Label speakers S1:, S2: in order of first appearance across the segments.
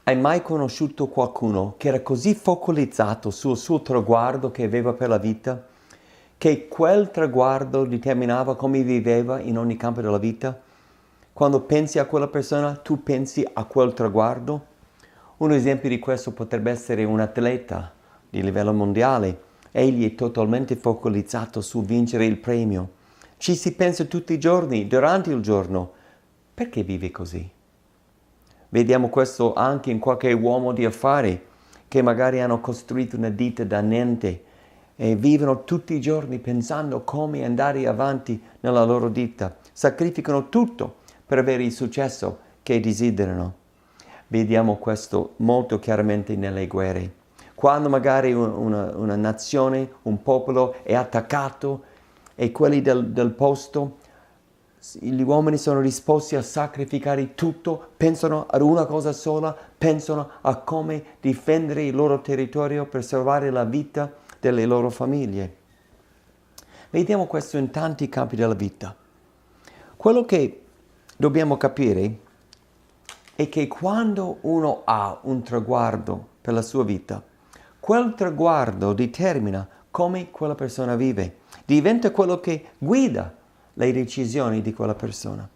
S1: Hai mai conosciuto qualcuno che era così focalizzato sul suo traguardo che aveva per la vita, che quel traguardo determinava come viveva in ogni campo della vita? Quando pensi a quella persona, tu pensi a quel traguardo? Un esempio di questo potrebbe essere un atleta di livello mondiale. Egli è totalmente focalizzato su vincere il premio. Ci si pensa tutti i giorni, durante il giorno. Perché vive così? Vediamo questo anche in qualche uomo di affari che magari hanno costruito una ditta da niente e vivono tutti i giorni pensando come andare avanti nella loro ditta. Sacrificano tutto per avere il successo che desiderano. Vediamo questo molto chiaramente nelle guerre. Quando magari una nazione, un popolo è attaccato e quelli del posto, gli uomini sono disposti a sacrificare tutto, pensano ad una cosa sola, pensano a come difendere il loro territorio per salvare la vita delle loro famiglie. Vediamo questo in tanti campi della vita. Quello che dobbiamo capire è che quando uno ha un traguardo per la sua vita, quel traguardo determina come quella persona vive, diventa quello che guida le decisioni di quella persona.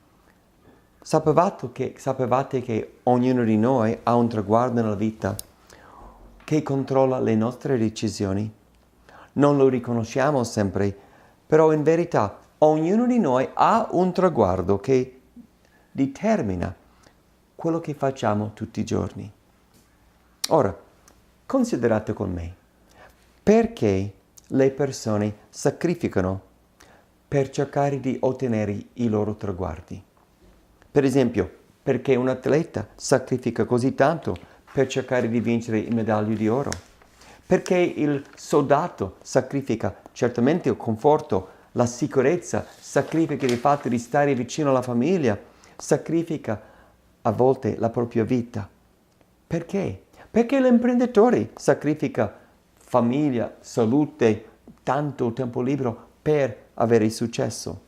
S1: Sapevate che ognuno di noi ha un traguardo nella vita che controlla le nostre decisioni? Non lo riconosciamo sempre, però in verità ognuno di noi ha un traguardo che determina quello che facciamo tutti i giorni. Ora, considerate con me, perché le persone sacrificano per cercare di ottenere i loro traguardi? Per esempio, perché un atleta sacrifica così tanto per cercare di vincere il medaglio di oro? Perché il soldato sacrifica certamente il conforto, la sicurezza, sacrifica il fatto di stare vicino alla famiglia, sacrifica a volte la propria vita. Perché? Perché l'imprenditore sacrifica famiglia, salute, tanto tempo libero per avere successo.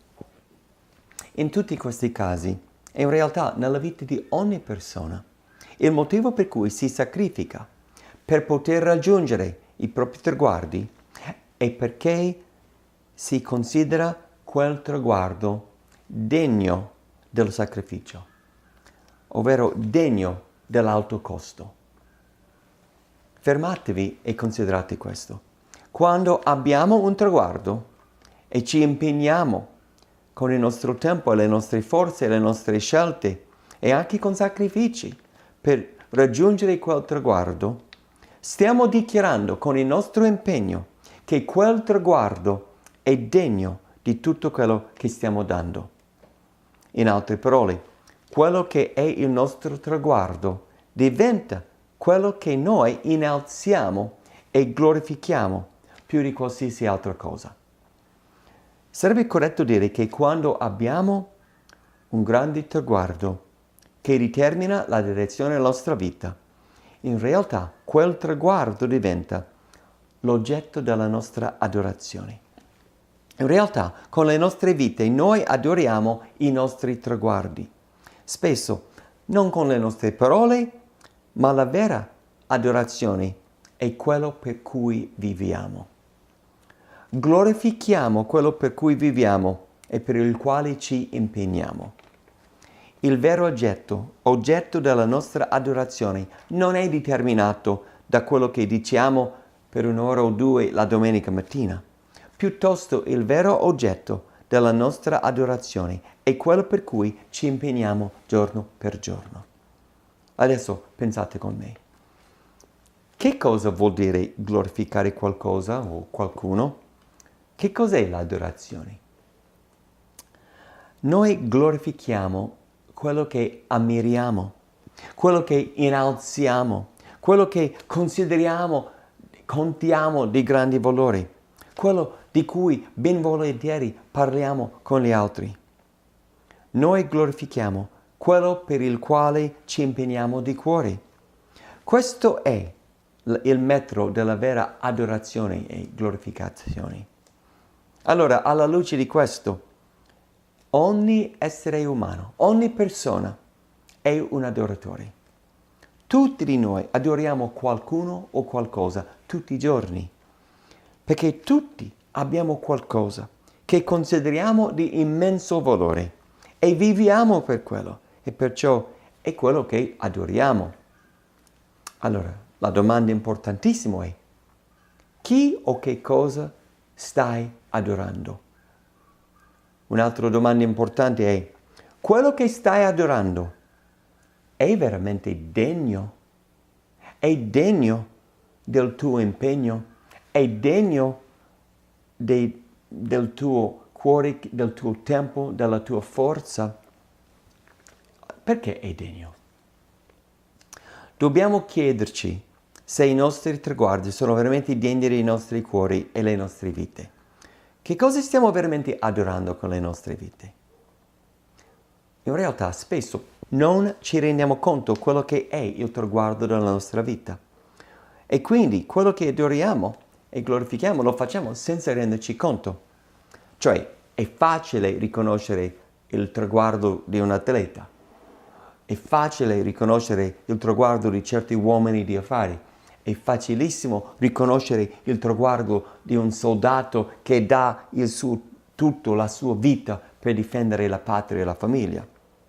S1: In tutti questi casi, in realtà nella vita di ogni persona, il motivo per cui si sacrifica per poter raggiungere i propri traguardi è perché si considera quel traguardo degno del sacrificio, ovvero degno dell'alto costo. Fermatevi e considerate questo. Quando abbiamo un traguardo e ci impegniamo con il nostro tempo, le nostre forze, le nostre scelte e anche con sacrifici per raggiungere quel traguardo, stiamo dichiarando con il nostro impegno che quel traguardo è degno di tutto quello che stiamo dando. In altre parole, quello che è il nostro traguardo diventa quello che noi innalziamo e glorifichiamo più di qualsiasi altra cosa. Sarebbe corretto dire che quando abbiamo un grande traguardo che determina la direzione della nostra vita, in realtà quel traguardo diventa l'oggetto della nostra adorazione. In realtà con le nostre vite noi adoriamo i nostri traguardi, spesso non con le nostre parole, ma la vera adorazione è quello per cui viviamo. Glorifichiamo quello per cui viviamo e per il quale ci impegniamo. Il vero oggetto della nostra adorazione, non è determinato da quello che diciamo per un'ora o due la domenica mattina. Piuttosto il vero oggetto della nostra adorazione è quello per cui ci impegniamo giorno per giorno. Adesso pensate con me. Che cosa vuol dire glorificare qualcosa o qualcuno? Che cos'è l'adorazione? Noi glorifichiamo quello che ammiriamo, quello che innalziamo, quello che contiamo di grandi valori, quello di cui ben volentieri parliamo con gli altri. Noi glorifichiamo quello per il quale ci impegniamo di cuore. Questo è il metro della vera adorazione e glorificazione. Allora, alla luce di questo, ogni essere umano, ogni persona è un adoratore. Tutti di noi adoriamo qualcuno o qualcosa tutti i giorni, perché tutti abbiamo qualcosa che consideriamo di immenso valore e viviamo per quello e perciò è quello che adoriamo. Allora, la domanda importantissima è: chi o che cosa stai adorando? Un'altra domanda importante è: quello che stai adorando è veramente degno? È degno del tuo impegno? È degno del tuo cuore, del tuo tempo, della tua forza? Perché è degno? Dobbiamo chiederci se i nostri traguardi sono veramente degni dei nostri cuori e le nostre vite. Che cosa stiamo veramente adorando con le nostre vite? In realtà spesso non ci rendiamo conto quello che è il traguardo della nostra vita. E quindi quello che adoriamo e glorifichiamo lo facciamo senza renderci conto. Cioè è facile riconoscere il traguardo di un atleta. È facile riconoscere il traguardo di certi uomini di affari. È facilissimo riconoscere il traguardo di un soldato che dà il suo tutto, la sua vita per difendere la patria e la famiglia.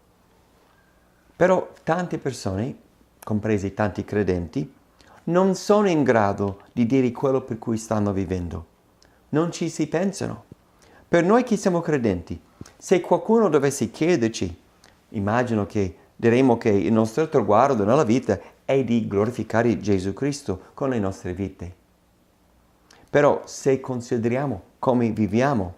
S1: Però tante persone, compresi tanti credenti, non sono in grado di dire quello per cui stanno vivendo. Non ci si pensano. Per noi che siamo credenti, se qualcuno dovesse chiederci, immagino che diremo che il nostro traguardo nella vita è di glorificare Gesù Cristo con le nostre vite. Però se consideriamo come viviamo,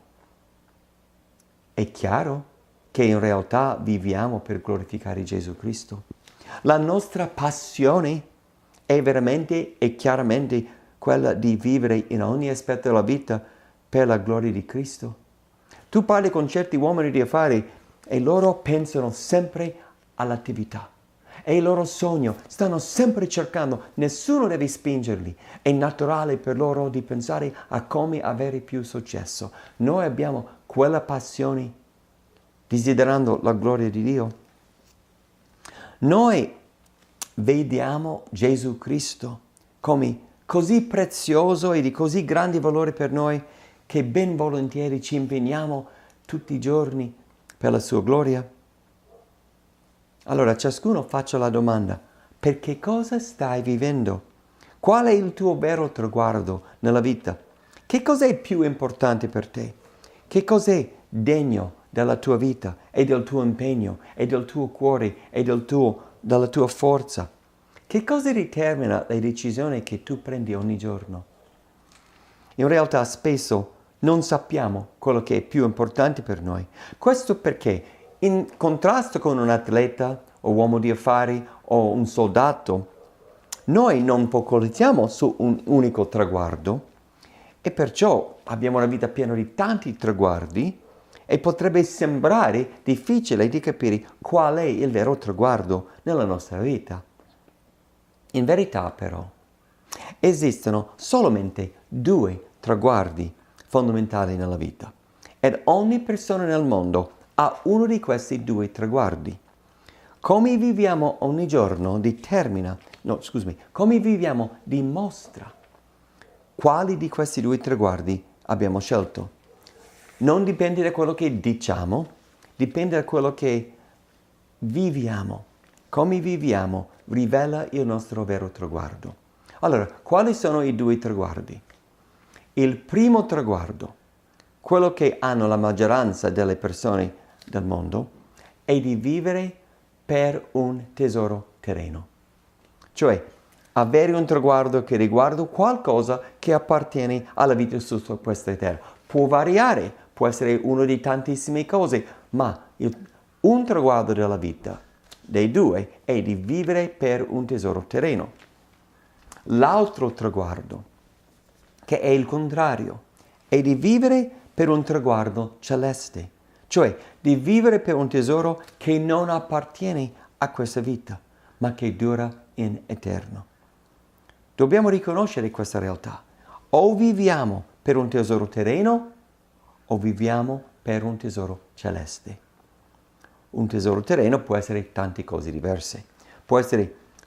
S1: è chiaro che in realtà viviamo per glorificare Gesù Cristo. La nostra passione è veramente e chiaramente quella di vivere in ogni aspetto della vita per la gloria di Cristo. Tu parli con certi uomini di affari e loro pensano sempre all'attività. È il loro sogno, stanno sempre cercando, nessuno deve spingerli. È naturale per loro di pensare a come avere più successo. Noi abbiamo quella passione desiderando la gloria di Dio. Noi vediamo Gesù Cristo come così prezioso e di così grande valore per noi che ben volentieri ci impegniamo tutti i giorni per la sua gloria. Allora ciascuno faccia la domanda: per che cosa stai vivendo? Qual è il tuo vero traguardo nella vita? Che cos'è più importante per te? Che cos'è degno della tua vita e del tuo impegno e del tuo cuore e della tua forza? Che cosa determina le decisioni che tu prendi ogni giorno? In realtà spesso non sappiamo quello che è più importante per noi. Questo perché in contrasto con un atleta o uomo di affari o un soldato, noi non focalizziamo su un unico traguardo e perciò abbiamo una vita piena di tanti traguardi e potrebbe sembrare difficile di capire qual è il vero traguardo nella nostra vita. In verità però esistono solamente 2 traguardi fondamentali nella vita ed ogni persona nel mondo ha uno di questi 2 traguardi. Come viviamo ogni giorno come viviamo dimostra quali di questi 2 traguardi abbiamo scelto. Non dipende da quello che diciamo, dipende da quello che viviamo. Come viviamo rivela il nostro vero traguardo. Allora, quali sono i 2 traguardi? Il primo traguardo, quello che hanno la maggioranza delle persone del mondo, è di vivere per un tesoro terreno. Cioè, avere un traguardo che riguarda qualcosa che appartiene alla vita su questa terra. Può variare, può essere una di tantissime cose, ma un traguardo della vita dei 2 è di vivere per un tesoro terreno. L'altro traguardo, che è il contrario, è di vivere per un traguardo celeste, cioè di vivere per un tesoro che non appartiene a questa vita, ma che dura in eterno. Dobbiamo riconoscere questa realtà. O viviamo per un tesoro terreno o viviamo per un tesoro celeste. Un tesoro terreno può essere tante cose diverse. Può essere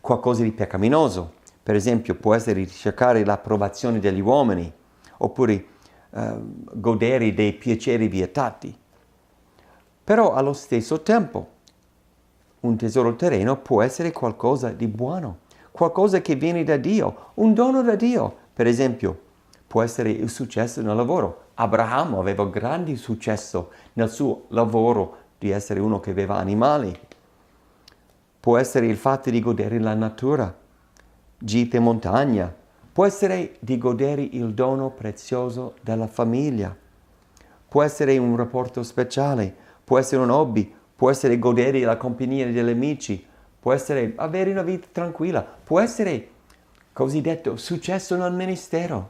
S1: qualcosa di peccaminoso. Per esempio, può essere ricercare l'approvazione degli uomini, oppure godere dei piaceri vietati. Però allo stesso tempo, un tesoro terreno può essere qualcosa di buono, qualcosa che viene da Dio, un dono da Dio. Per esempio, può essere il successo nel lavoro. Abramo aveva grande successo nel suo lavoro di essere uno che aveva animali. Può essere il fatto di godere la natura, gite in montagna. Può essere di godere il dono prezioso della famiglia. Può essere un rapporto speciale, può essere un hobby, può essere godere la compagnia degli amici, può essere avere una vita tranquilla, può essere cosiddetto successo nel ministero.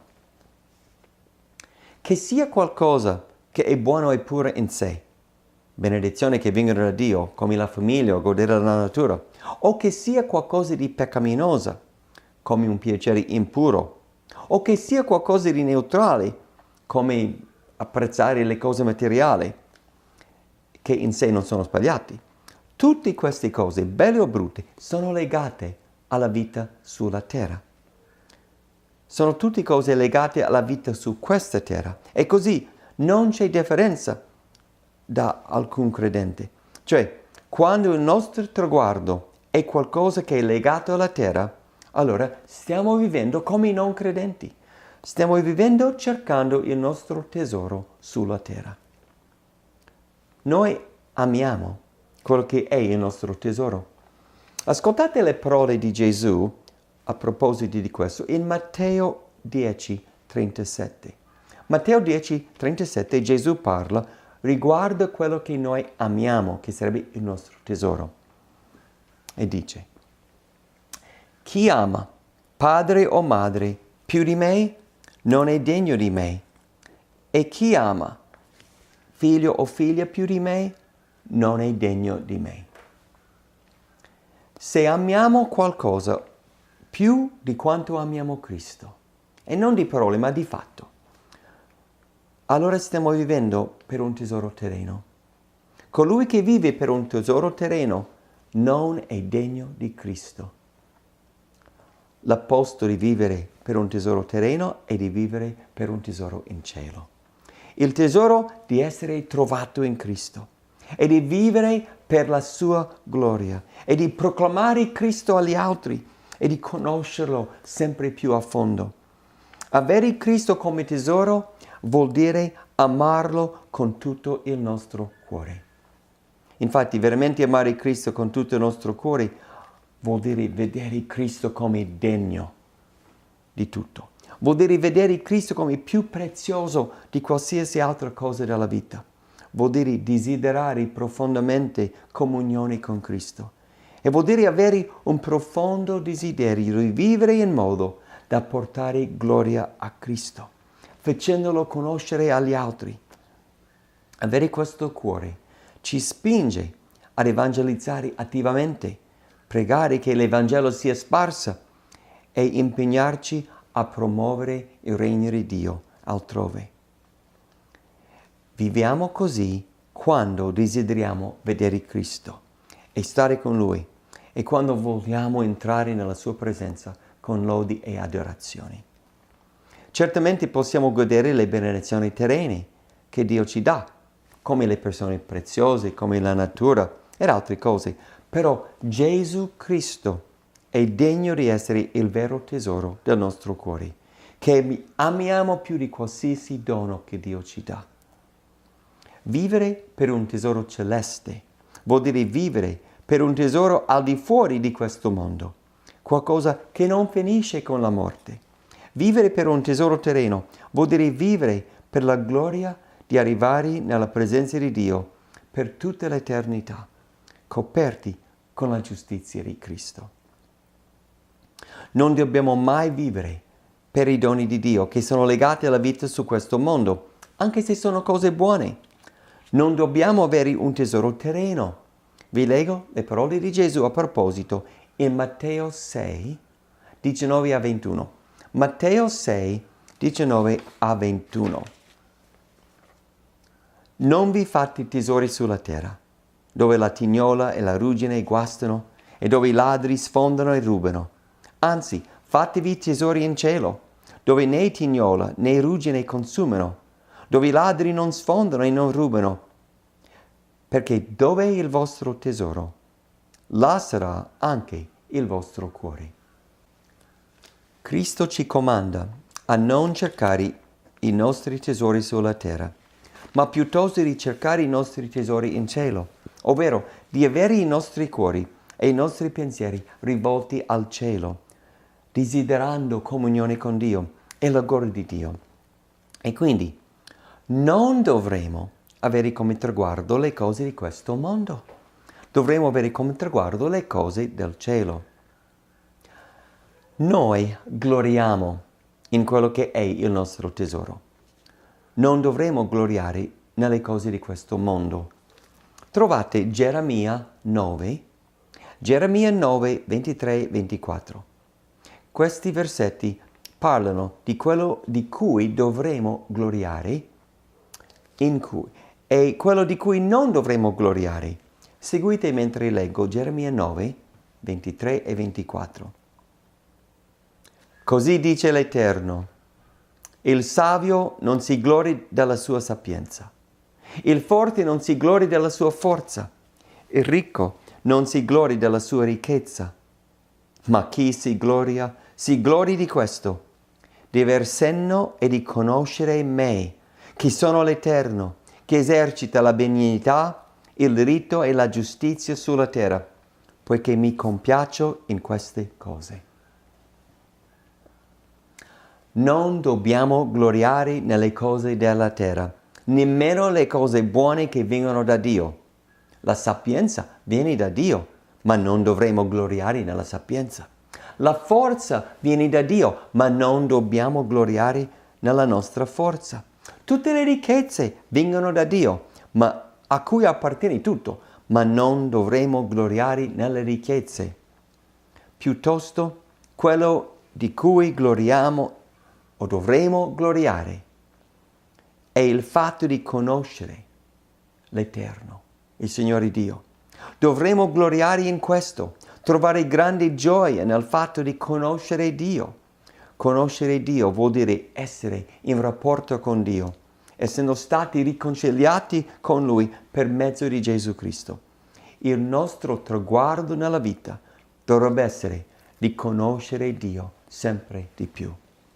S1: Che sia qualcosa che è buono e puro in sé, benedizioni che vengono da Dio, come la famiglia o godere la natura, o che sia qualcosa di peccaminoso, come un piacere impuro, o che sia qualcosa di neutrale, come apprezzare le cose materiali, che in sé non sono sbagliati. Tutte queste cose, belle o brutte, sono legate alla vita sulla terra. Sono tutte cose legate alla vita su questa terra. E così non c'è differenza da alcun credente. Cioè, quando il nostro traguardo è qualcosa che è legato alla terra, allora stiamo vivendo come i non credenti. Stiamo vivendo cercando il nostro tesoro sulla terra. Noi amiamo quello che è il nostro tesoro. Ascoltate le parole di Gesù a proposito di questo in Matteo 10:37. Matteo 10:37 Gesù parla riguardo quello che noi amiamo, che sarebbe il nostro tesoro. E dice: chi ama padre o madre più di me non è degno di me, e chi ama figlio o figlia più di me non è degno di me. Se amiamo qualcosa più di quanto amiamo Cristo, e non di parole ma di fatto, allora stiamo vivendo per un tesoro terreno. Colui che vive per un tesoro terreno non è degno di Cristo. L'opposto di vivere per un tesoro terreno è di vivere per un tesoro in cielo. Il tesoro di essere trovato in Cristo e di vivere per la sua gloria e di proclamare Cristo agli altri e di conoscerlo sempre più a fondo. Avere Cristo come tesoro vuol dire amarlo con tutto il nostro cuore. Infatti, veramente amare Cristo con tutto il nostro cuore vuol dire vedere Cristo come degno di tutto. Vuol dire vedere Cristo come più prezioso di qualsiasi altra cosa della vita. Vuol dire desiderare profondamente comunione con Cristo. E vuol dire avere un profondo desiderio di vivere in modo da portare gloria a Cristo, facendolo conoscere agli altri. Avere questo cuore ci spinge ad evangelizzare attivamente, pregare che l'Evangelo sia sparsa e impegnarci a promuovere il regno di Dio altrove. Viviamo così quando desideriamo vedere Cristo e stare con Lui e quando vogliamo entrare nella Sua presenza con lodi e adorazioni. Certamente possiamo godere le benedizioni terrene che Dio ci dà, come le persone preziose, come la natura ed altre cose, però Gesù Cristo è degno di essere il vero tesoro del nostro cuore, che amiamo più di qualsiasi dono che Dio ci dà. Vivere per un tesoro celeste vuol dire vivere per un tesoro al di fuori di questo mondo, qualcosa che non finisce con la morte. Vivere per un tesoro terreno vuol dire vivere per la gloria di arrivare nella presenza di Dio per tutta l'eternità, coperti con la giustizia di Cristo. Non dobbiamo mai vivere per i doni di Dio che sono legati alla vita su questo mondo, anche se sono cose buone. Non dobbiamo avere un tesoro terreno. Vi leggo le parole di Gesù a proposito in Matteo 6, 19 a 21. Matteo 6, 19 a 21. Non vi fate tesori sulla terra, dove la tignola e la ruggine guastano e dove i ladri sfondano e rubano. Anzi, fatevi tesori in cielo, dove né tignola né ruggine consumano, dove i ladri non sfondano e non rubano. Perché dove è il vostro tesoro, là sarà anche il vostro cuore. Cristo ci comanda a non cercare i nostri tesori sulla terra, ma piuttosto di cercare i nostri tesori in cielo, ovvero di avere i nostri cuori e i nostri pensieri rivolti al cielo, desiderando comunione con Dio e la gloria di Dio. E quindi non dovremo avere come traguardo le cose di questo mondo, dovremo avere come traguardo le cose del cielo. Noi gloriamo in quello che è il nostro tesoro. Non dovremo gloriare nelle cose di questo mondo. Trovate Geremia 9, 23, 24. Questi versetti parlano di quello di cui dovremo gloriare e quello di cui non dovremo gloriare. Seguite mentre leggo Geremia 9, 23 e 24. Così dice l'Eterno: il savio non si glori della sua sapienza, il forte non si glori della sua forza, il ricco non si glori della sua ricchezza, ma chi si glori di questo, di aver senno e di conoscere me, che sono l'Eterno, che esercita la benignità, il diritto e la giustizia sulla terra, poiché mi compiaccio in queste cose. Non dobbiamo gloriare nelle cose della terra, nemmeno le cose buone che vengono da Dio. La sapienza viene da Dio, ma non dovremo gloriare nella sapienza. La forza viene da Dio, ma non dobbiamo gloriare nella nostra forza. Tutte le ricchezze vengono da Dio, ma a cui appartiene tutto, ma non dovremo gloriare nelle ricchezze. Piuttosto, quello di cui gloriamo o dovremo gloriare è il fatto di conoscere l'Eterno, il Signore Dio. Dovremo gloriare in questo, trovare grande gioia nel fatto di conoscere Dio. Conoscere Dio vuol dire essere in rapporto con Dio, essendo stati riconciliati con Lui per mezzo di Gesù Cristo. Il nostro traguardo nella vita dovrebbe essere di conoscere Dio sempre di più.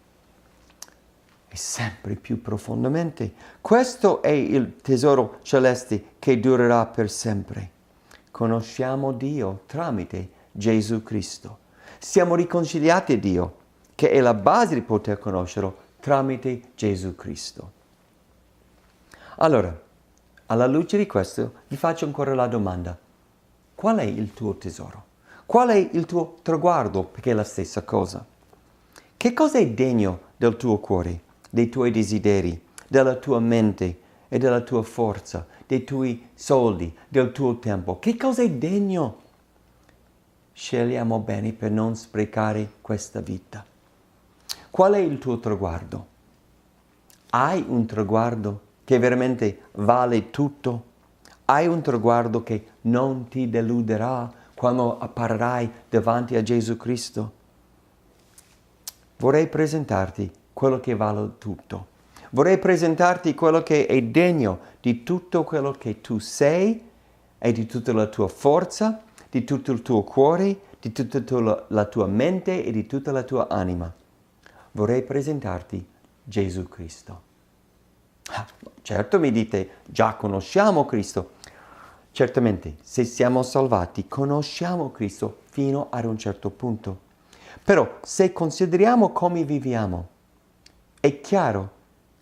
S1: E sempre più profondamente. Questo è il tesoro celeste che durerà per sempre. Conosciamo Dio tramite Gesù Cristo. Siamo riconciliati a Dio, che è la base di poter conoscerlo tramite Gesù Cristo. Allora, alla luce di questo, vi faccio ancora la domanda. Qual è il tuo tesoro? Qual è il tuo traguardo? Perché è la stessa cosa. Che cosa è degno del tuo cuore, dei tuoi desideri, della tua mente e della tua forza, dei tuoi soldi, del tuo tempo? Che cosa è degno? Scegliamo bene per non sprecare questa vita. Qual è il tuo traguardo? Hai un traguardo che veramente vale tutto? Hai un traguardo che non ti deluderà quando apparirai davanti a Gesù Cristo? Vorrei presentarti quello che vale tutto. Vorrei presentarti quello che è degno di tutto quello che tu sei e di tutta la tua forza, di tutto il tuo cuore, di tutta la tua mente e di tutta la tua anima. Vorrei presentarti Gesù Cristo. Certo, mi dite, già conosciamo Cristo. Certamente, se siamo salvati, conosciamo Cristo fino ad un certo punto. Però, se consideriamo come viviamo, è chiaro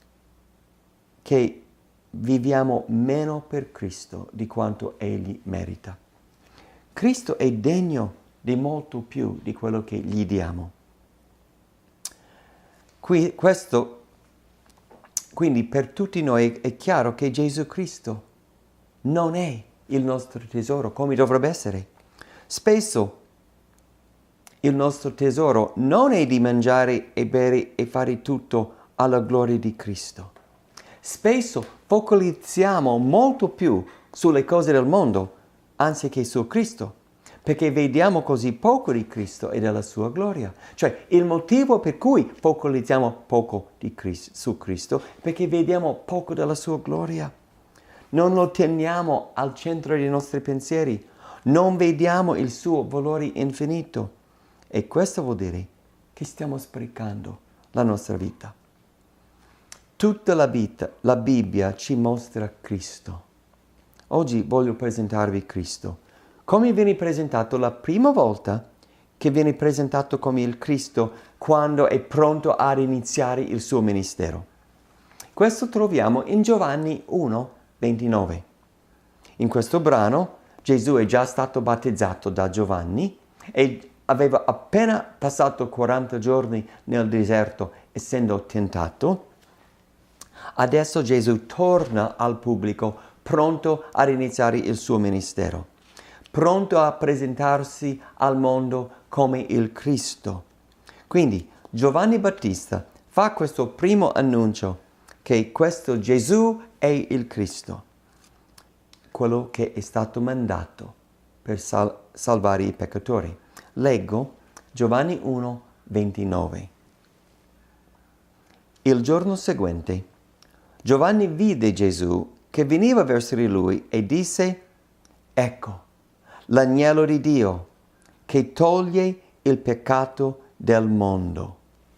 S1: che viviamo meno per Cristo di quanto Egli merita. Cristo è degno di molto più di quello che gli diamo. Quindi per tutti noi è chiaro che Gesù Cristo non è il nostro tesoro come dovrebbe essere. Spesso il nostro tesoro non è di mangiare e bere e fare tutto alla gloria di Cristo. Spesso focalizziamo molto più sulle cose del mondo anziché su Cristo, perché vediamo così poco di Cristo e della sua gloria. Cioè, il motivo per cui focalizziamo poco su Cristo è perché vediamo poco della sua gloria. Non lo teniamo al centro dei nostri pensieri. Non vediamo il suo valore infinito. E questo vuol dire che stiamo sprecando la nostra vita. Tutta la vita, la Bibbia ci mostra Cristo. Oggi voglio presentarvi Cristo. Come viene presentato la prima volta che viene presentato come il Cristo quando è pronto ad iniziare il suo ministero. Questo troviamo in Giovanni 1, 29. In questo brano Gesù è già stato battezzato da Giovanni e aveva appena passato 40 giorni nel deserto essendo tentato. Adesso Gesù torna al pubblico pronto ad iniziare il suo ministero, pronto a presentarsi al mondo come il Cristo. Quindi Giovanni Battista fa questo primo annuncio che questo Gesù è il Cristo, quello che è stato mandato per salvare i peccatori. Leggo Giovanni 1, 29. Il giorno seguente Giovanni vide Gesù che veniva verso di lui e disse: Ecco, l'agnello di Dio che toglie il peccato del mondo.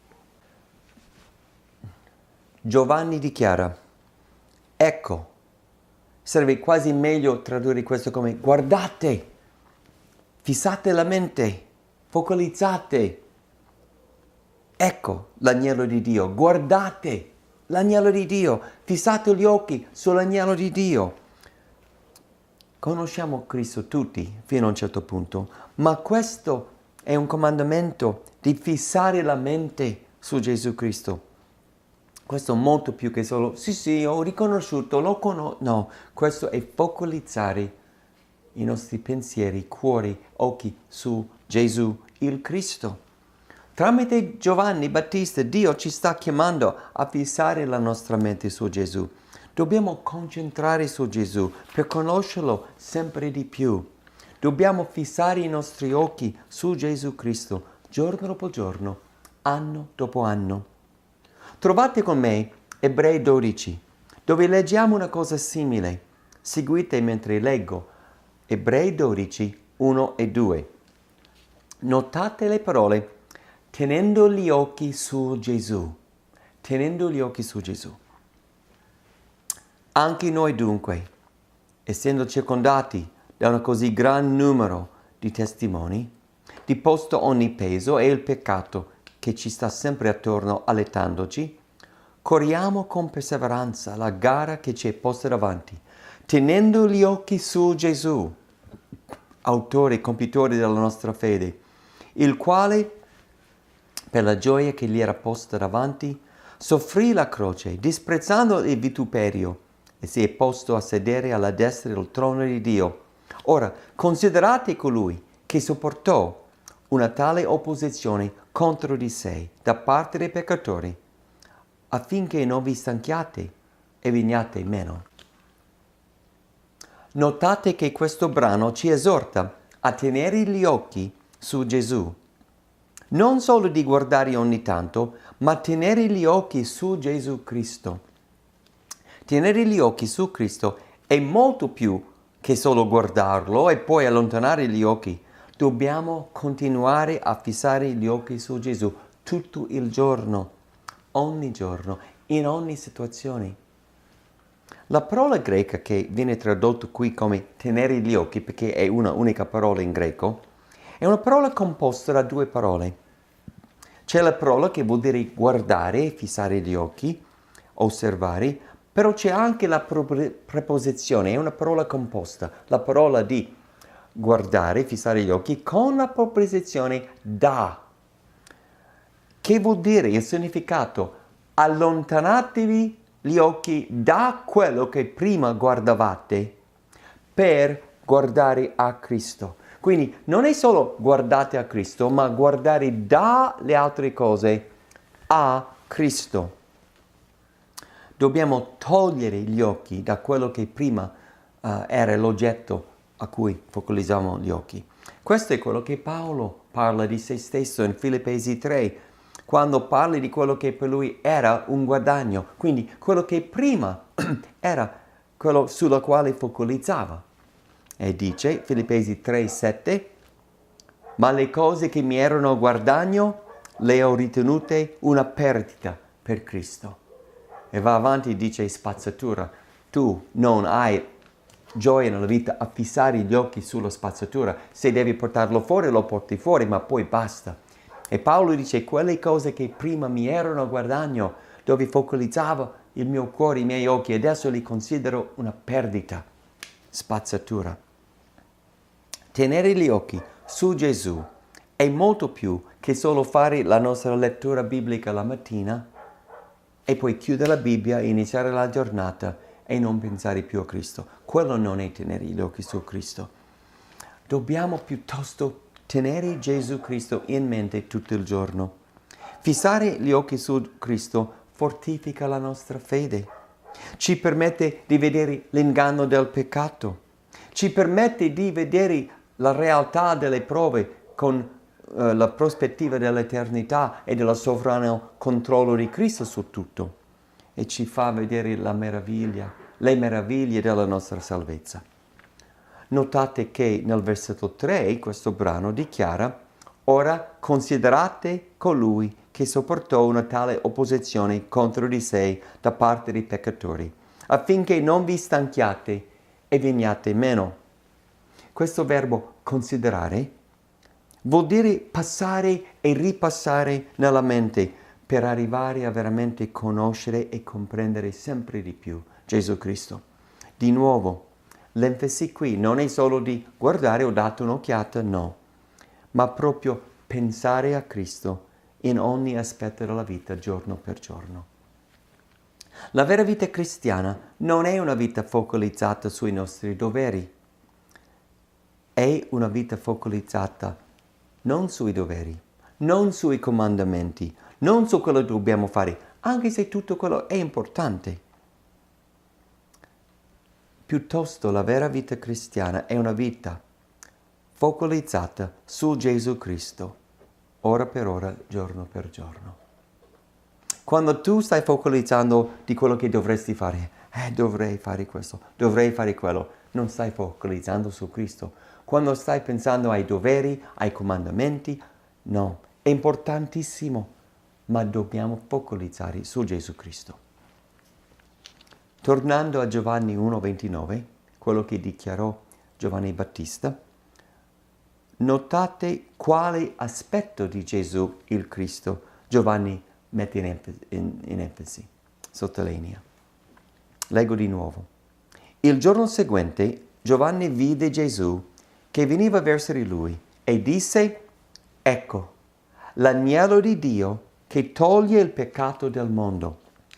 S1: Giovanni dichiara: Ecco, sarebbe quasi meglio tradurre questo come guardate, fissate la mente, focalizzate. Ecco l'agnello di Dio, guardate l'agnello di Dio, fissate gli occhi sull'agnello di Dio. Conosciamo Cristo tutti fino a un certo punto, ma questo è un comandamento di fissare la mente su Gesù Cristo. Questo è molto più che solo, sì, ho riconosciuto, lo conosco. No, questo è focalizzare i nostri pensieri, cuori, occhi su Gesù, il Cristo. Tramite Giovanni Battista, Dio ci sta chiamando a fissare la nostra mente su Gesù. Dobbiamo concentrare su Gesù per conoscerlo sempre di più. Dobbiamo fissare i nostri occhi su Gesù Cristo, giorno dopo giorno, anno dopo anno. Trovate con me Ebrei 12, dove leggiamo una cosa simile. Seguite mentre leggo. Ebrei 12, 1 e 2. Notate le parole. Tenendo gli occhi su Gesù. Tenendo gli occhi su Gesù. Anche noi dunque, essendo circondati da un così gran numero di testimoni, di posto ogni peso e il peccato che ci sta sempre attorno allettandoci, corriamo con perseveranza la gara che ci è posta davanti, tenendo gli occhi su Gesù, autore e compitore della nostra fede, il quale, per la gioia che gli era posta davanti, soffrì la croce, disprezzando il vituperio, e si è posto a sedere alla destra del trono di Dio. Ora, considerate colui che sopportò una tale opposizione contro di sé da parte dei peccatori, affinché non vi stanchiate e veniate meno. Notate che questo brano ci esorta a tenere gli occhi su Gesù. Non solo di guardare ogni tanto, ma tenere gli occhi su Gesù Cristo. Tenere gli occhi su Cristo è molto più che solo guardarlo e poi allontanare gli occhi. Dobbiamo continuare a fissare gli occhi su Gesù tutto il giorno, in ogni situazione. La parola greca che viene tradotto qui come tenere gli occhi, perché è una unica parola in greco, è una parola composta da due parole. C'è la parola che vuol dire guardare, fissare gli occhi, osservare, però c'è anche la preposizione, è una parola composta, la parola di guardare, fissare gli occhi, con la preposizione da. Che vuol dire il significato? Allontanatevi gli occhi da quello che prima guardavate per guardare a Cristo. Quindi non è solo guardate a Cristo, ma guardare dalle altre cose a Cristo. Dobbiamo togliere gli occhi da quello che prima era l'oggetto a cui focalizziamo gli occhi. Questo è quello che Paolo parla di se stesso in Filippesi 3, quando parla di quello che per lui era un guadagno, quindi quello che prima era quello sulla quale focalizzava. E dice, Filippesi 3, 7, ma le cose che mi erano guadagno le ho ritenute una perdita per Cristo. E va avanti e dice spazzatura. Tu non hai gioia nella vita a fissare gli occhi sulla spazzatura. Se devi portarlo fuori, lo porti fuori, ma poi basta. E Paolo dice, quelle cose che prima mi erano guadagno, dove focalizzavo il mio cuore, i miei occhi, adesso li considero una perdita. Spazzatura. Tenere gli occhi su Gesù è molto più che solo fare la nostra lettura biblica la mattina e poi chiudere la Bibbia, iniziare la giornata e non pensare più a Cristo. Quello non è tenere gli occhi su Cristo. Dobbiamo piuttosto tenere Gesù Cristo in mente tutto il giorno. Fissare gli occhi su Cristo fortifica la nostra fede. Ci permette di vedere l'inganno del peccato. Ci permette di vedere la realtà delle prove con la prospettiva dell'eternità e del sovrano controllo di Cristo su tutto. E ci fa vedere le meraviglie della nostra salvezza. Notate che nel versetto 3 questo brano dichiara: ora considerate colui che sopportò una tale opposizione contro di sé da parte dei peccatori, affinché non vi stanchiate e veniate meno. Questo verbo considerare vuol dire passare e ripassare nella mente per arrivare a veramente conoscere e comprendere sempre di più Gesù Cristo. Di nuovo, l'enfasi qui non è solo di guardare o dare un'occhiata, no, ma proprio pensare a Cristo in ogni aspetto della vita, giorno per giorno. La vera vita cristiana non è una vita focalizzata sui nostri doveri, è una vita focalizzata non sui doveri, non sui comandamenti, non su quello che dobbiamo fare, anche se tutto quello è importante. Piuttosto la vera vita cristiana è una vita focalizzata su Gesù Cristo, ora per ora, giorno per giorno. Quando tu stai focalizzando di quello che dovresti fare, dovrei fare questo, dovrei fare quello, non stai focalizzando su Cristo. Quando stai pensando ai doveri, ai comandamenti, no, è importantissimo, ma dobbiamo focalizzare su Gesù Cristo. Tornando a Giovanni 1,29, quello che dichiarò Giovanni Battista, notate quale aspetto di Gesù il Cristo Giovanni mette in enfasi, sottolinea. Leggo di nuovo. Il giorno seguente Giovanni vide Gesù che veniva verso di lui e disse: ecco, l'agnello di Dio che toglie il peccato del mondo.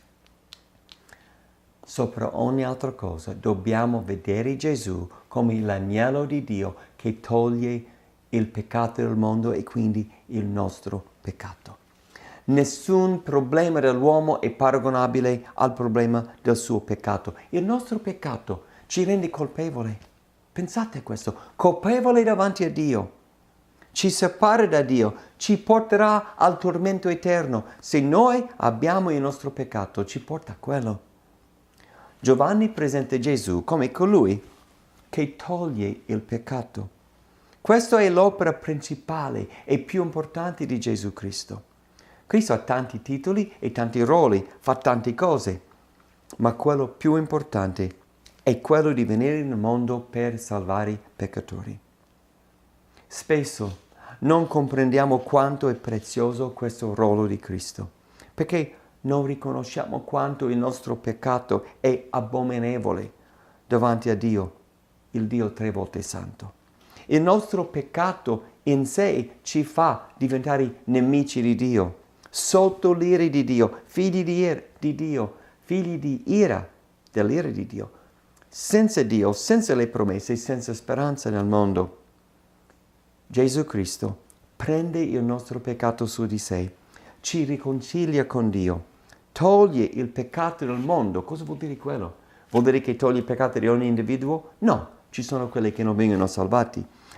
S1: Sopra ogni altra cosa dobbiamo vedere Gesù come l'agnello di Dio che toglie il peccato del mondo e quindi il nostro peccato. Nessun problema dell'uomo è paragonabile al problema del suo peccato. Il nostro peccato ci rende colpevole. Pensate a questo, colpevole davanti a Dio. Ci separa da Dio, ci porterà al tormento eterno. Se noi abbiamo il nostro peccato, ci porta a quello. Giovanni presenta Gesù come colui che toglie il peccato. Questa è l'opera principale e più importante di Gesù Cristo. Cristo ha tanti titoli e tanti ruoli, fa tante cose, ma quello più importante è quello di venire nel mondo per salvare i peccatori. Spesso non comprendiamo quanto è prezioso questo ruolo di Cristo, perché non riconosciamo quanto il nostro peccato è abominevole davanti a Dio, il Dio 3 volte santo. Il nostro peccato in sé ci fa diventare nemici di Dio, sotto l'ira di Dio, figli di Dio, figli di ira, dell'ira di Dio. Senza Dio, senza le promesse, senza speranza nel mondo. Gesù Cristo prende il nostro peccato su di sé, ci riconcilia con Dio, toglie il peccato del mondo. Cosa vuol dire quello? Vuol dire che toglie il peccato di ogni individuo? No, ci sono quelli che non vengono salvati,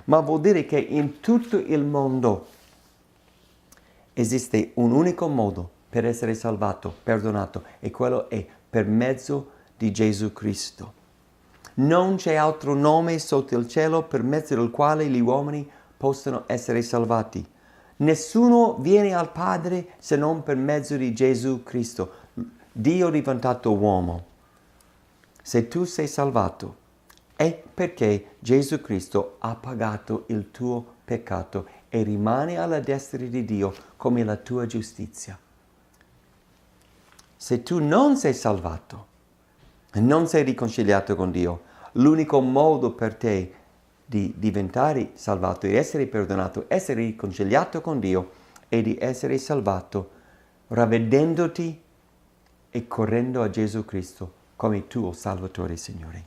S1: ma vuol dire che in tutto il mondo esiste un unico modo per essere salvato, perdonato, e quello è per mezzo di Gesù Cristo. Non c'è altro nome sotto il cielo per mezzo del quale gli uomini possono essere salvati. Nessuno viene al Padre se non per mezzo di Gesù Cristo, Dio diventato uomo. Se tu sei salvato è perché Gesù Cristo ha pagato il tuo peccato e rimane alla destra di Dio come la tua giustizia. Se tu non sei salvato, non sei riconciliato con Dio, l'unico modo per te di diventare salvato, di essere perdonato, essere riconciliato con Dio e di essere salvato ravvedendoti e correndo a Gesù Cristo come tuo Salvatore e Signore.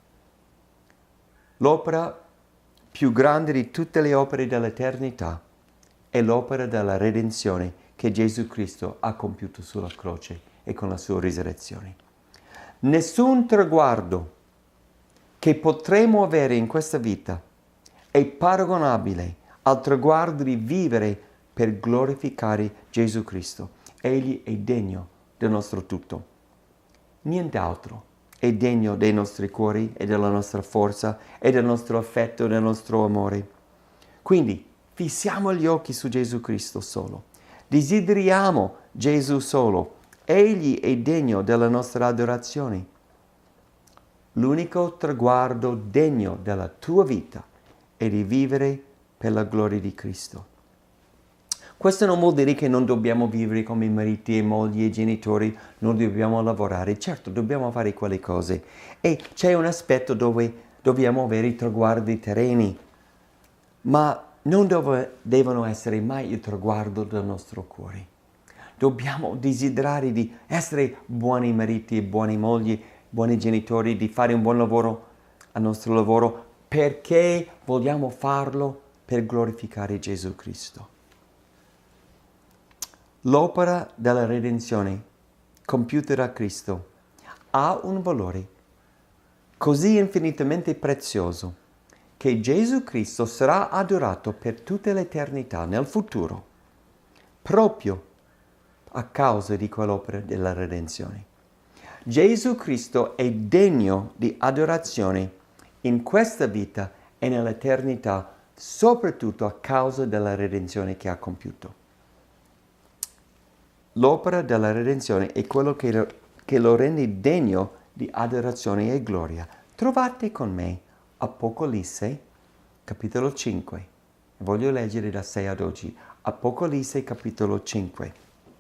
S1: L'opera più grande di tutte le opere dell'eternità è l'opera della redenzione che Gesù Cristo ha compiuto sulla croce e con la sua risurrezione. Nessun traguardo che potremo avere in questa vita è paragonabile al traguardo di vivere per glorificare Gesù Cristo. Egli è degno del nostro tutto. Nient'altro è degno dei nostri cuori e della nostra forza e del nostro affetto e del nostro amore. Quindi fissiamo gli occhi su Gesù Cristo solo. Desideriamo Gesù solo. Egli è degno della nostra adorazione. L'unico traguardo degno della tua vita è di vivere per la gloria di Cristo. Questo non vuol dire che non dobbiamo vivere come mariti e mogli e genitori, non dobbiamo lavorare. Certo, dobbiamo fare quelle cose. E c'è un aspetto dove dobbiamo avere i traguardi terreni, ma non devono essere mai il traguardo del nostro cuore. Dobbiamo desiderare di essere buoni mariti e buone mogli, buoni genitori, di fare un buon lavoro al nostro lavoro, perché vogliamo farlo per glorificare Gesù Cristo. L'opera della redenzione compiuta da Cristo ha un valore così infinitamente prezioso che Gesù Cristo sarà adorato per tutta l'eternità nel futuro, proprio a causa di quell'opera della redenzione. Gesù Cristo è degno di adorazione in questa vita e nell'eternità, soprattutto a causa della redenzione che ha compiuto. L'opera della redenzione è quello che lo rende degno di adorazione e gloria. Trovate con me Apocalisse, capitolo 5. Voglio leggere da 6 a 12. Apocalisse, capitolo 5.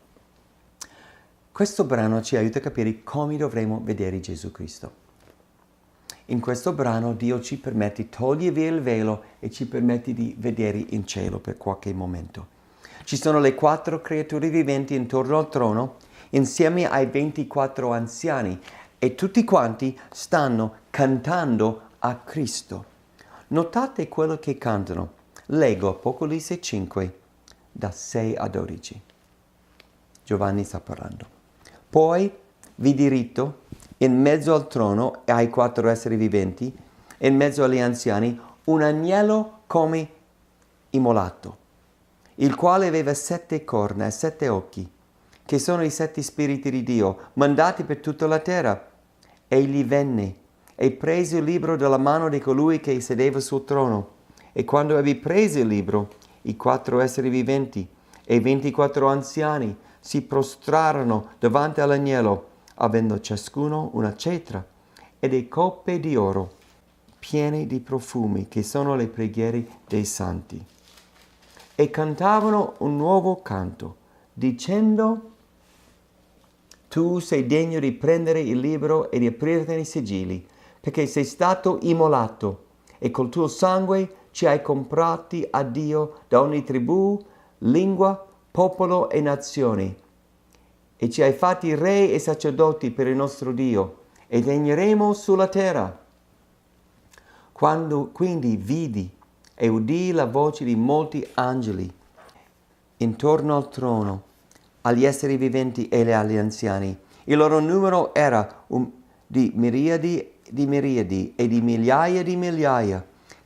S1: Questo brano ci aiuta a capire come dovremo vedere Gesù Cristo. In questo brano Dio ci permette di togliere via il velo e ci permette di vedere in cielo per qualche momento. Ci sono le 4 creature viventi intorno al trono, insieme ai 24 anziani, e tutti quanti stanno cantando a Cristo. Notate quello che cantano. Leggo Apocalisse 5, da 6 a 12. Giovanni sta parlando. Poi vidi rito in mezzo al trono e ai 4 esseri viventi, in mezzo agli anziani, un agnello come immolato, il quale aveva 7 corna e 7 occhi, che sono i 7 spiriti di Dio, mandati per tutta la terra. Egli venne e prese il libro dalla mano di colui che sedeva sul trono. E quando ebbe preso il libro, i 4 esseri viventi e i 24 anziani si prostrarono davanti all'agnello, avendo ciascuno una cetra e delle coppe di oro, piene di profumi, che sono le preghiere dei santi. E cantavano un nuovo canto, dicendo: Tu sei degno di prendere il libro e di aprirne i sigilli, perché sei stato immolato, e col tuo sangue ci hai comprati a Dio da ogni tribù, lingua, popolo e nazione. E ci hai fatti re e sacerdoti per il nostro Dio, e regneremo sulla terra. Quando quindi vidi e udii la voce di molti angeli intorno al trono, agli esseri viventi e agli anziani. Il loro numero era di miriadi e di migliaia,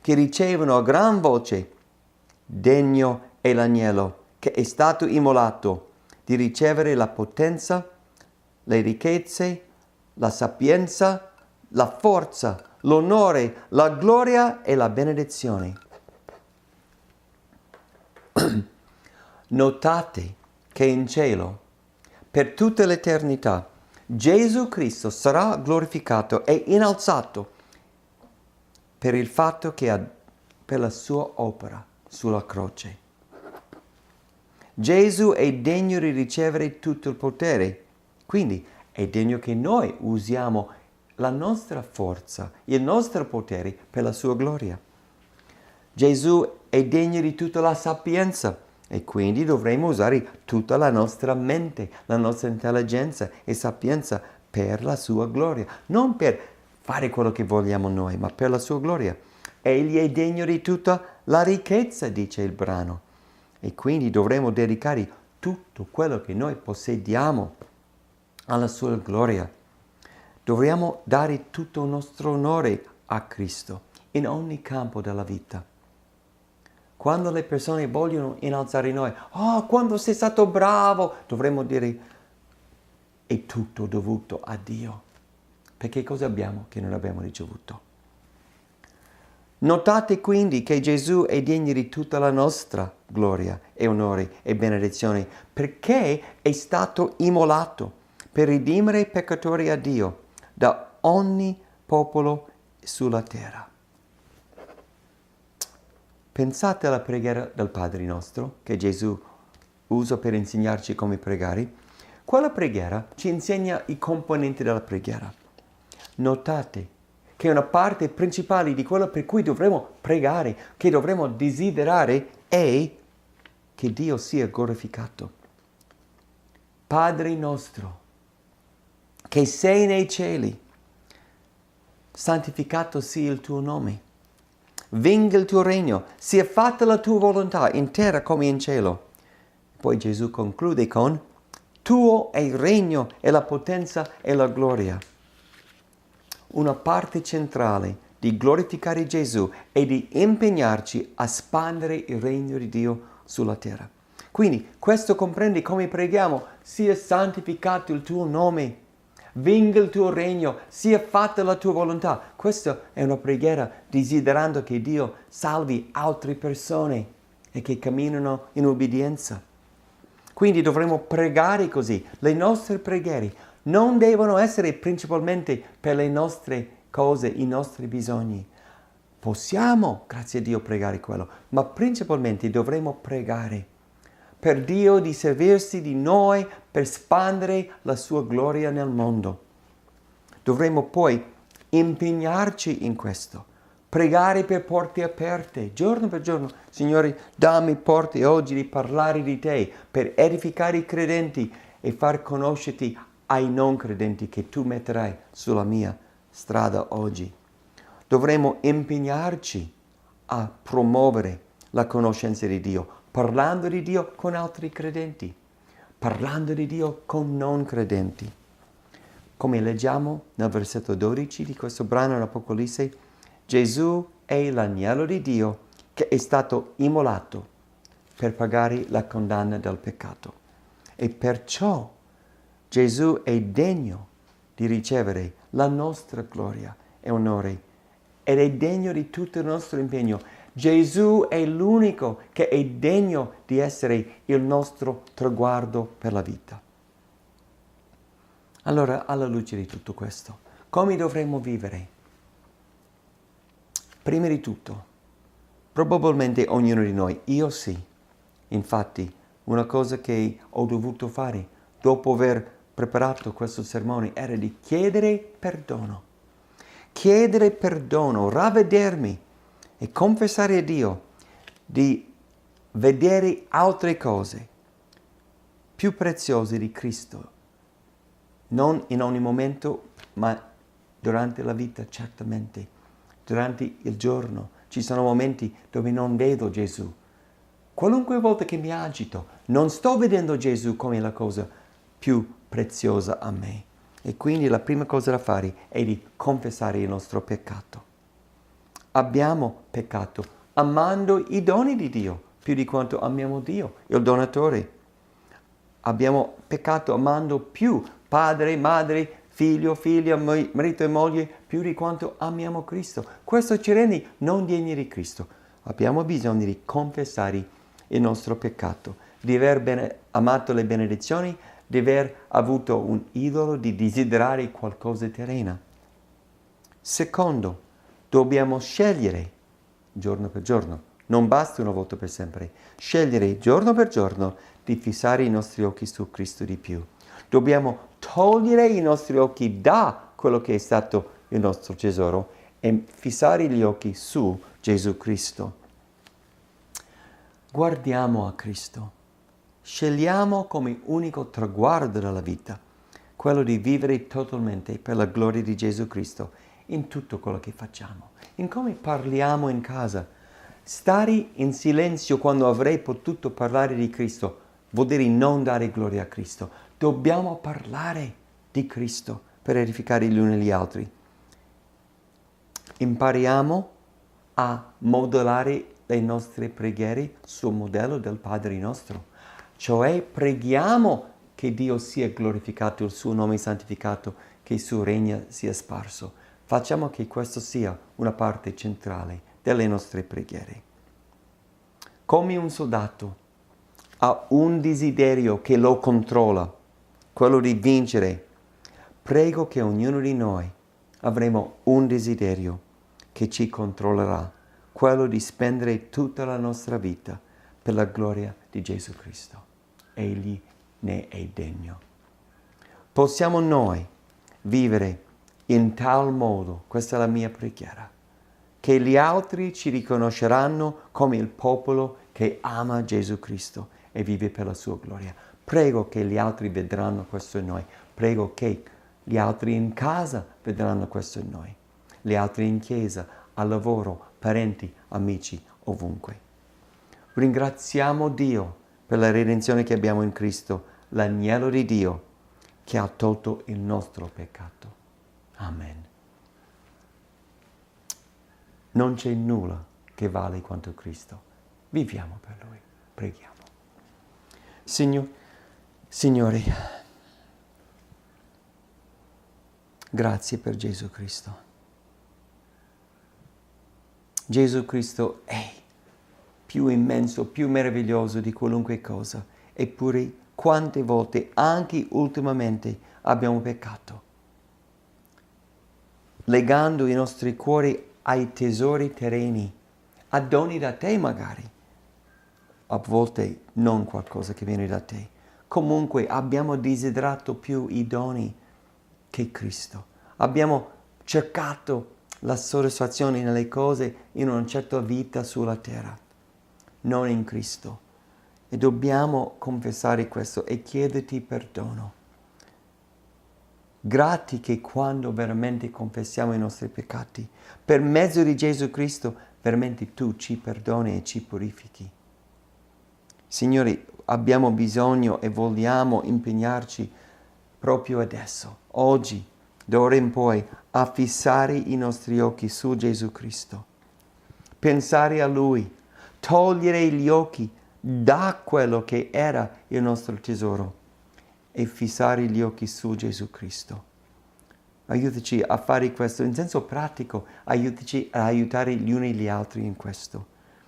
S1: che ricevono a gran voce: degno è l'agnello che è stato immolato di ricevere la potenza, le ricchezze, la sapienza, la forza, l'onore, la gloria e la benedizione. Notate che in cielo, per tutta l'eternità, Gesù Cristo sarà glorificato e innalzato per il fatto che per la sua opera sulla croce. Gesù è degno di ricevere tutto il potere, quindi è degno che noi usiamo la nostra forza, il nostro potere per la sua gloria. Gesù è degno di tutta la sapienza e quindi dovremo usare tutta la nostra mente, la nostra intelligenza e sapienza per la sua gloria, non per fare quello che vogliamo noi, ma per la sua gloria. Egli è degno di tutta la ricchezza, dice il brano, e quindi dovremo dedicare tutto quello che noi possediamo alla sua gloria. Dovremmo dare tutto il nostro onore a Cristo in ogni campo della vita. Quando le persone vogliono innalzare noi, quando sei stato bravo, dovremmo dire: è tutto dovuto a Dio. Perché cosa abbiamo che non abbiamo ricevuto? Notate quindi che Gesù è degno di tutta la nostra gloria e onore e benedizione, perché è stato immolato per redimere i peccatori a Dio da ogni popolo sulla terra. Pensate alla preghiera del Padre nostro, che Gesù usa per insegnarci come pregare. Quella preghiera ci insegna i componenti della preghiera. Notate che una parte principale di quello per cui dovremo pregare, che dovremo desiderare, è che Dio sia glorificato. Padre nostro, che sei nei cieli, santificato sia il tuo nome. Venga il tuo regno, sia fatta la tua volontà in terra come in cielo. Poi Gesù conclude con: tuo è il regno e la potenza e la gloria. Una parte centrale di glorificare Gesù è di impegnarci a spandere il regno di Dio sulla terra. Quindi questo comprende come preghiamo: sia santificato il tuo nome, venga il tuo regno, sia fatta la tua volontà. Questa è una preghiera desiderando che Dio salvi altre persone e che camminano in obbedienza. Quindi dovremo pregare così. Le nostre preghiere non devono essere principalmente per le nostre cose, i nostri bisogni. Possiamo, grazie a Dio, pregare quello, ma principalmente dovremo pregare per Dio di servirsi di noi per spandere la sua gloria nel mondo. Dovremo poi impegnarci in questo, pregare per porte aperte, giorno per giorno. Signore, dammi porte oggi di parlare di te, per edificare i credenti e far conoscerti ai non credenti che tu metterai sulla mia strada oggi. Dovremo impegnarci a promuovere la conoscenza di Dio, parlando di Dio con altri credenti, parlando di Dio con non credenti. Come leggiamo nel versetto 12 di questo brano in Apocalisse, Gesù è l'agnello di Dio che è stato immolato per pagare la condanna del peccato. E perciò Gesù è degno di ricevere la nostra gloria e onore ed è degno di tutto il nostro impegno. Gesù è l'unico che è degno di essere il nostro traguardo per la vita. Allora, alla luce di tutto questo, come dovremmo vivere? Prima di tutto, probabilmente ognuno di noi, io sì. Infatti, una cosa che ho dovuto fare dopo aver preparato questo sermone era di chiedere perdono. Chiedere perdono, ravvedermi e confessare a Dio di vedere altre cose più preziose di Cristo. Non in ogni momento, ma durante la vita certamente. Durante il giorno ci sono momenti dove non vedo Gesù. Qualunque volta che mi agito, non sto vedendo Gesù come la cosa più preziosa a me. E quindi la prima cosa da fare è di confessare il nostro peccato. abbiamo peccato amando i doni di Dio più di quanto amiamo Dio, il donatore. Abbiamo peccato amando più padre, madre, figlio, figlia, marito e moglie più di quanto amiamo Cristo. Questo ci rende non degni di Cristo. Abbiamo bisogno di confessare il nostro peccato, di aver amato le benedizioni, di aver avuto un idolo, di desiderare qualcosa di terrena. Secondo, dobbiamo scegliere giorno per giorno. Non basta una volta per sempre. Scegliere giorno per giorno di fissare i nostri occhi su Cristo di più. Dobbiamo togliere i nostri occhi da quello che è stato il nostro tesoro e fissare gli occhi su Gesù Cristo. Guardiamo a Cristo. Scegliamo come unico traguardo della vita quello di vivere totalmente per la gloria di Gesù Cristo in tutto quello che facciamo, in come parliamo in casa. Stare in silenzio quando avrei potuto parlare di Cristo vuol dire non dare gloria a Cristo. Dobbiamo parlare di Cristo per edificare gli uni gli altri. Impariamo a modellare le nostre preghiere sul modello del Padre nostro. Cioè preghiamo che Dio sia glorificato, il suo nome santificato, che il suo regno sia sparso. Facciamo che questo sia una parte centrale delle nostre preghiere. Come un soldato ha un desiderio che lo controlla, quello di vincere, prego che ognuno di noi avremo un desiderio che ci controllerà, quello di spendere tutta la nostra vita per la gloria di Gesù Cristo. Egli ne è degno. Possiamo noi vivere in tal modo, questa è la mia preghiera, che gli altri ci riconosceranno come il popolo che ama Gesù Cristo e vive per la sua gloria. Prego che gli altri vedranno questo in noi. Prego che gli altri in casa vedranno questo in noi. Gli altri in chiesa, al lavoro, parenti, amici, ovunque. Ringraziamo Dio per la redenzione che abbiamo in Cristo, l'agnello di Dio che ha tolto il nostro peccato. Amen. Non c'è nulla che vale quanto Cristo. Viviamo per Lui. Preghiamo. Signore, grazie per Gesù Cristo. Gesù Cristo è più immenso, più meraviglioso di qualunque cosa. Eppure quante volte, anche ultimamente, abbiamo peccato, legando i nostri cuori ai tesori terreni, a doni da te magari. A volte non qualcosa che viene da te. Comunque abbiamo desiderato più i doni che Cristo. Abbiamo cercato la soddisfazione nelle cose in una certa vita sulla terra, non in Cristo. E dobbiamo confessare questo e chiederti perdono. Grati che quando veramente confessiamo i nostri peccati, per mezzo di Gesù Cristo, veramente tu ci perdoni e ci purifichi. Signore, abbiamo bisogno e vogliamo impegnarci proprio adesso, oggi, d'ora in poi, a fissare i nostri occhi su Gesù Cristo. Pensare a Lui, togliere gli occhi da quello che era il nostro tesoro e fissare gli occhi su Gesù Cristo. Aiutaci a fare questo in senso pratico, aiutaci a aiutare gli uni gli altri in questo.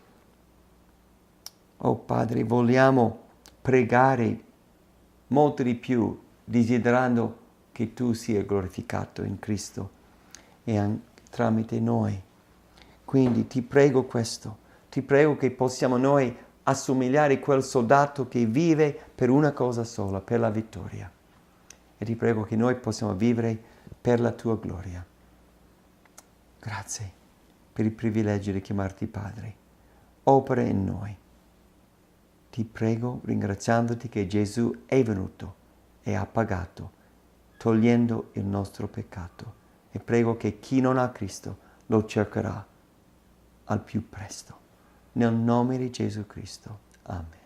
S1: Oh Padre, vogliamo pregare molto di più, desiderando che tu sia glorificato in Cristo e anche tramite noi. Quindi ti prego questo, ti prego che possiamo noi assomigliare a quel soldato che vive per una cosa sola, per la vittoria. E ti prego che noi possiamo vivere per la tua gloria. Grazie per il privilegio di chiamarti Padre. Opera in noi. Ti prego, ringraziandoti che Gesù è venuto e ha pagato, togliendo il nostro peccato. E prego che chi non ha Cristo lo cercherà al più presto. Nel nome di Gesù Cristo. Amen.